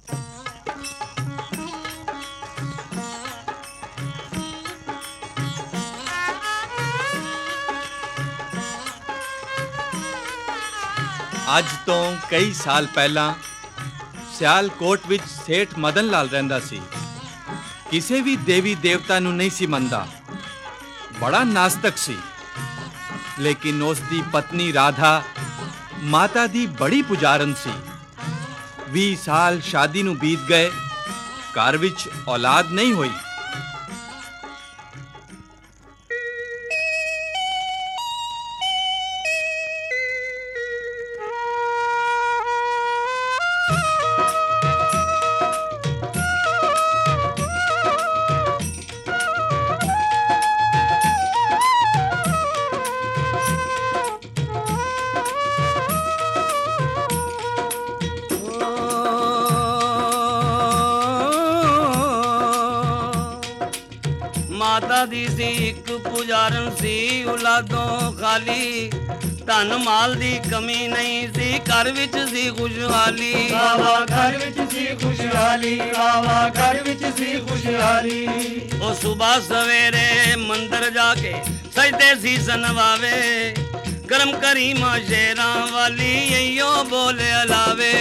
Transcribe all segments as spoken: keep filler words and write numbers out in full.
ਅੱਜ ਤੋਂ ਕਈ ਸਾਲ ਪਹਿਲਾਂ ਸਿਆਲਕੋਟ ਵਿੱਚ ਸੇਠ ਮਦਨ ਲਾਲ ਰਹਿੰਦਾ ਸੀ। ਕਿਸੇ ਵੀ ਦੇਵੀ ਦੇਵਤਾ ਨੂੰ ਨਹੀਂ ਸੀ ਮੰਨਦਾ, ਬੜਾ ਨਾਸਤਕ ਸੀ। ਲੇਕਿਨ ਉਸ ਦੀ ਪਤਨੀ ਰਾਧਾ ਮਾਤਾ ਦੀ ਬੜੀ ਪੁਜਾਰਨ ਸੀ। ਵੀਹ ਸਾਲ ਸ਼ਾਦੀ ਨੂੰ ਬੀਤ ਗਏ, ਘਰ ਵਿੱਚ ਔਲਾਦ ਨਹੀਂ ਹੋਈ। ਮਾਤਾ ਦੀ ਸੀ ਇੱਕ ਪੁਜਾਰਨ ਸੀ, ਔਲਾਦੋਂ ਖਾਲੀ, ਧਨ ਮਾਲ ਦੀ ਕਮੀ ਨਹੀਂ ਸੀ, ਘਰ ਵਿੱਚ ਸੀ ਖੁਸ਼ਹਾਲੀ। ਵਾਹ ਵਾਹ ਘਰ ਵਿੱਚ ਸੀ ਖੁਸ਼ਹਾਲੀ, ਵਾਹ ਵਾਹ ਘਰ ਵਿੱਚ ਸੀ ਖੁਸ਼ਹਾਲੀ। ਉਹ ਸੁਬਾਹ ਸਵੇਰੇ ਮੰਦਰ ਜਾ ਕੇ ਸਜਦੇ ਸੀ ਸਨਵਾਵੇ, ਕਰਮ ਕਰੀ ਮਾਂ ਸ਼ੇਰਾਂ ਵਾਲੀ ਇਓ ਬੋਲੇ ਅਲਾਵੇ।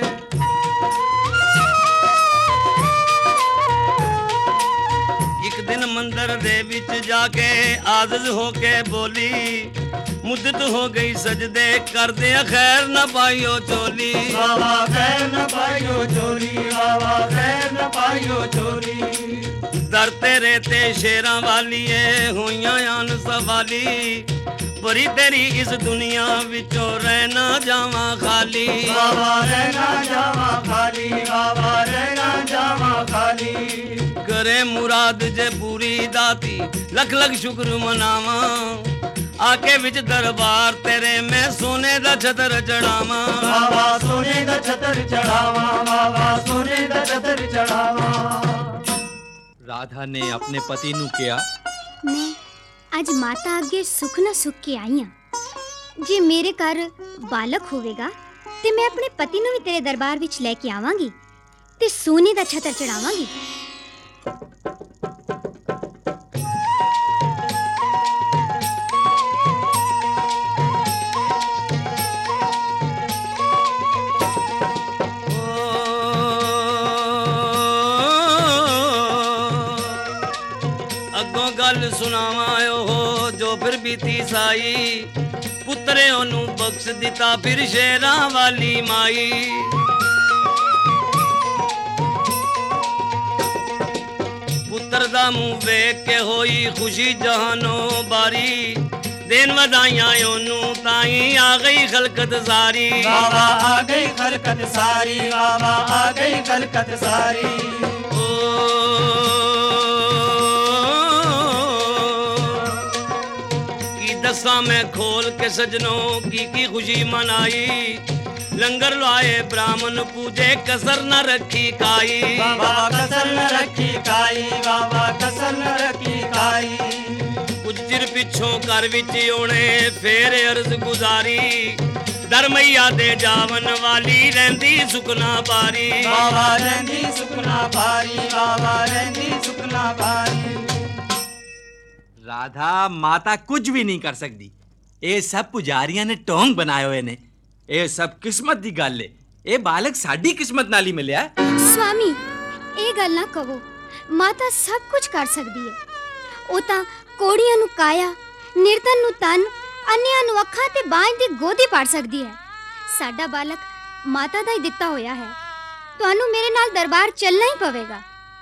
ਇੱਕ ਦਿਨ ਮੰਦਰ ਦੇ ਵਿੱਚ ਜਾ ਕੇ ਆਜ਼ਜ਼ ਹੋ ਕੇ ਬੋਲੀ, ਮੁੱਦਤ ਹੋ ਗਈ ਸਜਦੇ ਕਰਦੇ ਖੈਰ ਨਾ ਪਾਈਓ ਚੋਲੀ। ਵਾਹ ਵਾਹ ਖੈਰ ਨਾ ਪਾਈਓ ਚੋਲੀ, ਵਾਹ ਵਾਹ ਖੈਰ ਨਾ ਪਾਈਓ ਚੋਲੀ। ਦਰ ਤੇਰੇ ਤੇ ਸ਼ੇਰਾਂ ਵਾਲੀਏ ਹੋਈਆਂ ਆਨ ਸਵਾਲੀ, ਪਰੀ ਤੇਰੀ ਇਸ ਦੁਨੀਆ ਵਿੱਚੋਂ ਰਹਿ ਨਾ ਜਾਵਾਂ ਖਾਲੀ। ਵਾਹ ਵਾਹ ਰਹਿ ਨਾ ਜਾਵਾਂ ਖਾਲੀ, ਵਾਹ ਵਾਹ ਰਹਿ ਨਾ ਜਾਵਾਂ ਖਾਲੀ। ਕਰੇ ਮੁਰਾਦ ਜੇ ਪੂਰੀ ਦਾਤੀ, ਲੱਖ ਲੱਖ ਸ਼ੁਕਰ ਮਨਾਵਾਂ, ਆਕੇ ਵਿੱਚ ਦਰਬਾਰ ਤੇਰੇ ਮੈਂ ਸੋਨੇ ਦਾ ਛਤਰ ਚੜਾਵਾਂ। ਵਾਹ ਵਾਹ ਸੋਨੇ ਦਾ ਛਤਰ ਚੜਾਵਾਂ, ਵਾਹ ਵਾਹ ਸੋਨੇ ਦਾ ਛਤਰ ਚੜਾਵਾਂ। ਰਾਧਾ ਨੇ ਆਪਣੇ ਪਤੀ ਨੂੰ ਕਿਹਾ, ਮੈਂ ਅੱਜ ਮਾਤਾ ਅੱਗੇ ਸੁੱਖ ਨਾ ਸੁੱਖ ਕੇ ਆਈ ਹਾਂ। ਜੇ ਮੇਰੇ ਘਰ ਬਾਲਕ ਹੋਵੇਗਾ ਤੇ ਮੈਂ ਆਪਣੇ ਪਤੀ ਨੂੰ ਵੀ ਤੇਰੇ ਦਰਬਾਰ ਵਿੱਚ ਲੈ ਕੇ ਆਵਾਂਗੀ ਤੇ ਸੋਨੇ ਦਾ ਛਤਰ ਚੜਾਵਾਂਗੀ। ਅੱਗੋਂ ਗੱਲ ਸੁਣਾਵਾਂ ਉਹ ਜੋ ਫਿਰ ਬੀਤੀ ਸਾਈ, ਪੁੱਤਰੇ ਉਹਨੂੰ ਬਖਸ਼ ਦਿੱਤਾ ਫਿਰ ਸ਼ੇਰਾਂ ਵਾਲੀ ਮਾਈ। ਪੁੱਤਰ ਦਾ ਮੂੰਹ ਵੇਖ ਕੇ ਹੋਈ ਖੁਸ਼ੀ ਜਹਾਨੋਂ ਬਾਰੀ, ਦੇਨ ਵਧਾਈਆਂ ਉਹਨੂੰ ਤਾਈ ਆ ਗਈ ਖਲਕਤ ਸਾਰੀ। ਵਾਹ ਵਾਹ ਆ ਗਈ ਖਲਕਤ ਸਾਰੀ, ਵਾਹ ਵਾਹ ਆ ਗਈ ਖਲਕਤ ਸਾਰੀ। दसा में खोल के सजनों की की खुशी मनाई, लंगर लुआए ब्राह्मण पूजे कसर न रखी काई। बाबा कसर न रखी काई, बाबा कसर न रखी काई। कुछ चिर पिछों घर विच ओने फेर अर्ज गुजारी, दर मैया दे जावन वाली रहंदी सुखना बारी। बाबा रहंदी सुखना बारी, बाबा रहंदी सुखना बारी। ਰਾਧਾ ਮਾਤਾ ਕੁਝ ਵੀ ਨਹੀਂ ਕਰ ਸਕਦੀ। ਇਹ ਸਭ ਪੁਜਾਰੀਆਂ ਨੇ ਢੋਂਗ ਬਣਾਏ ਹੋਏ ਨੇ। ਇਹ ਸਭ ਕਿਸਮਤ ਦੀ ਗੱਲ ਏ। ਇਹ ਬਾਲਕ ਸਾਡੀ ਕਿਸਮਤ ਨਾਲ ਹੀ ਮਿਲਿਆ। ਸਵਾਮੀ, ਇਹ ਗੱਲ ਨਾ ਕਹੋ। ਮਾਤਾ ਸਭ ਕੁਝ ਕਰ ਸਕਦੀ ਹੈ। ਉਹ ਤਾਂ ਕੋੜੀਆਂ ਨੂੰ ਕਾਇਆ, ਨਿਰਧਨ ਨੂੰ ਤਨ, ਅੰਨਿਆਂ ਨੂੰ ਅੱਖਾਂ ਤੇ ਬਾਂਝ ਦੀ ਗੋਦੀ ਪਾੜ ਸਕਦੀ ਹੈ। ਸਾਡਾ ਬਾਲਕ ਮਾਤਾ ਦਾ ਹੀ ਦਿੱਤਾ ਹੋਇਆ ਹੈ। ਤੁਹਾਨੂੰ ਮੇਰੇ ਨਾਲ ਦਰਬਾਰ ਚੱਲਣਾ ਹੀ ਪਵੇਗਾ।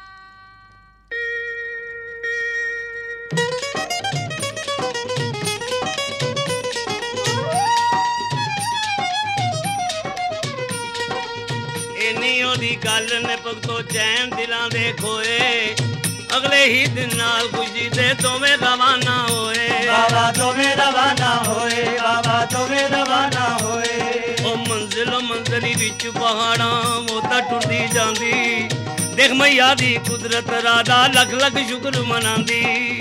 ਦੀ ਗੱਲ ਨੇ ਭਗਤੋ ਚੈਨ ਦਿਲਾਂ ਦੇ ਖੋਏ, ਅਗਲੇ ਹੀ ਦਿਨ ਨਾਲ ਖੁਸ਼ੀ ਦੇ ਦੋਵੇਂ ਰਵਾਨਾ ਹੋਏ। ਬਾਬਾ ਦੋਵੇਂ ਰਵਾਨਾ ਹੋਏ, ਬਾਬਾ ਦੋਵੇਂ ਰਵਾਨਾ ਹੋਏ। ਉਹ ਮੰਜ਼ਿਲ ਮੰਜ਼ਲੀ ਵਿੱਚ ਪਹਾੜਾਂ ਉਹ ਤਾਂ ਟੁੱਟਦੀ ਜਾਂਦੀ, ਦੇਖ ਮਈਆ ਦੀ ਕੁਦਰਤ ਰਾਧਾ ਲੱਖ ਲੱਖ ਸ਼ੁਕਰ ਮਨਾਂਦੀ।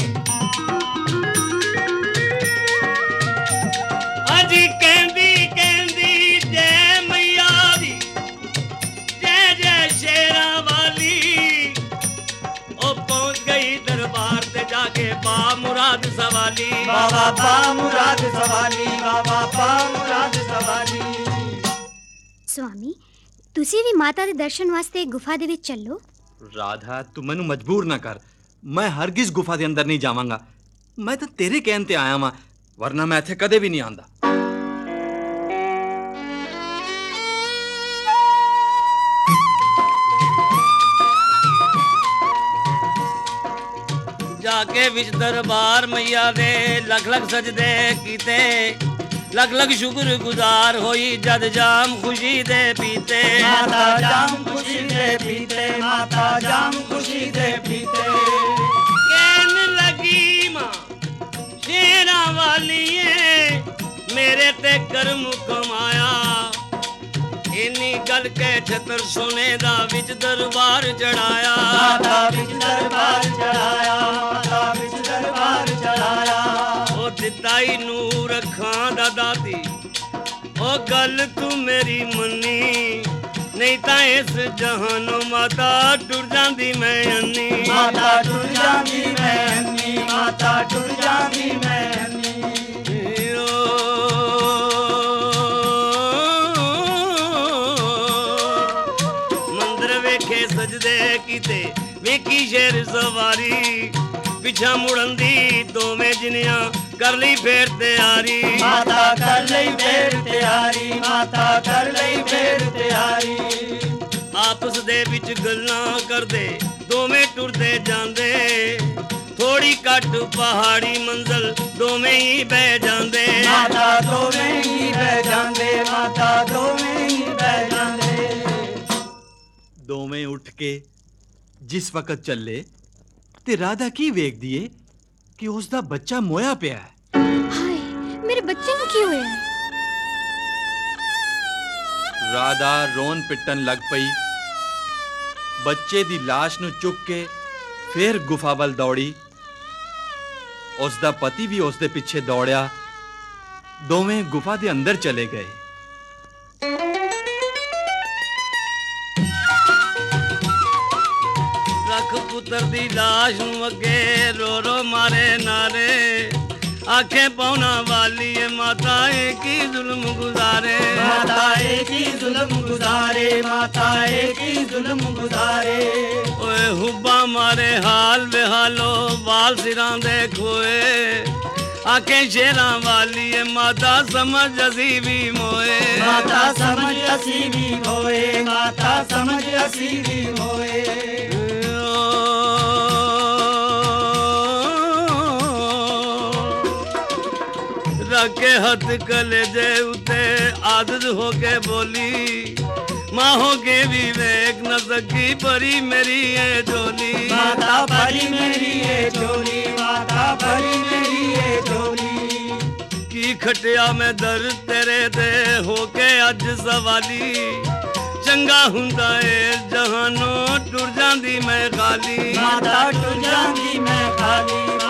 ਅੱਜ ਕਹਿੰਦੀ ਕਹਿੰਦੀ ਜੈ ਮਈਆ ਦੀ, ਜੈ ਜੈ ਸ਼ੇਰ जाके पा मुराद सवाली बाबा पा मुराद सवाली बाबा पा मुराद सवाली। स्वामी ਤੁਸੀਂ ਵੀ ਮਾਤਾ ਦੇ ਦਰਸ਼ਨ ਵਾਸਤੇ ਗੁਫਾ ਦੇ ਵਿੱਚ ਚੱਲੋ। ਰਾਧਾ ਤੂੰ ਮੈਨੂੰ ਮਜਬੂਰ ਨਾ ਕਰ, ਮੈਂ ਹਰਗਿਜ਼ ਗੁਫਾ ਦੇ ਅੰਦਰ ਨਹੀਂ ਜਾਵਾਂਗਾ। ਮੈਂ ਤਾਂ ਤੇਰੇ ਕਹਿਣ ਤੇ ਆਇਆ ਵਾਂ, ਵਰਨਾ ਮੈਂ ਇੱਥੇ ਕਦੇ ਵੀ ਨਹੀਂ ਆਂਦਾ। जाके विच दरबार मैया दे लख लख सजदे कीते लख लख शुक्र गुजार होई जद जाम खुशी दे पीते माता जाम खुशी दे पीते माता जाम खुशी दे पीते। कहन लगी मां शेरा वालिए मेरे ते कर्म कमाया इन्नी गल के छतर सोने दा विच दरबार चढ़ाया माता विच दरबार चढ़ाया माता विच दरबार चढ़ाया। ओ दिताई नूर अखां दा दाती ओ गल तू मेरी मन्नी नहीं तां इस जहानों माता टुर जांदी मैं अन्नी माता टुर जांदी मैं अन्नी माता टुर जांदी मैं अन्नी। सजदे कीते वेखी शेर सवारी पिछा मुड़न दी दोवें जिनियां कर लई फेर तैयारी माता कर लई फेर तैयारी माता कर लई फेर तैयारी। आपस दे विच गल्लां करदे दोवें टुरदे जांदे थोड़ी कट पहाड़ी मंजिल दोवें ही बह जांदे माता दोवें ही बह जांदे माता दोवें ही बह जांदे। ਦੋਵੇਂ ਉੱਠ ਕੇ ਜਿਸ ਵਕਤ ਚੱਲੇ ਤੇ ਰਾਧਾ ਕੀ ਵੇਖਦੀ ਏ ਕਿ ਉਸ ਦਾ ਬੱਚਾ ਮੋਇਆ ਪਿਆ ਹੈ। ਹਾਏ ਮੇਰੇ ਬੱਚੇ ਨੂੰ ਕੀ ਹੋਇਆ ਹੈ? ਰਾਧਾ ਰੋਣ ਪਿੱਟਣ ਲੱਗ ਪਈ। ਬੱਚੇ ਦੀ ਲਾਸ਼ ਨੂੰ ਚੁੱਕ ਕੇ ਫਿਰ ਗੁਫਾ ਵੱਲ ਦੌੜੀ। ਉਸ ਦਾ ਪਤੀ ਵੀ ਉਸ ਦੇ ਪਿੱਛੇ ਦੌੜਿਆ। ਦੋਵੇਂ ਗੁਫਾ ਦੇ ਅੰਦਰ ਚਲੇ ਗਏ। पुत्र दी लाश नूं अगे रो रो मारे नारे आखे पौना वाली है माता एक ही जुल्म गुजारे माता एक ही जुल्म गुजारे माता एक ही जुल्म गुजारे। ओए हुब्बा मारे हाल बेहालो बाल सिरां दे खोए आखे शेरां वाली है माता समझ असी भी मोए माता समझ असी भी मोए माता समझ असी भी मोए। के हथ कलेजे उते आदत होके बोली माँ होके भी वेख न सकी परी मेरी ये झोली माता परी मेरी ये झोली माता परी मेरी ये झोली। की खटिया में दर तेरे दे होके अज सवाली चंगा हुंदा ए जहानों टुर जांदी मैं खाली माता टुर जांदी मैं खाली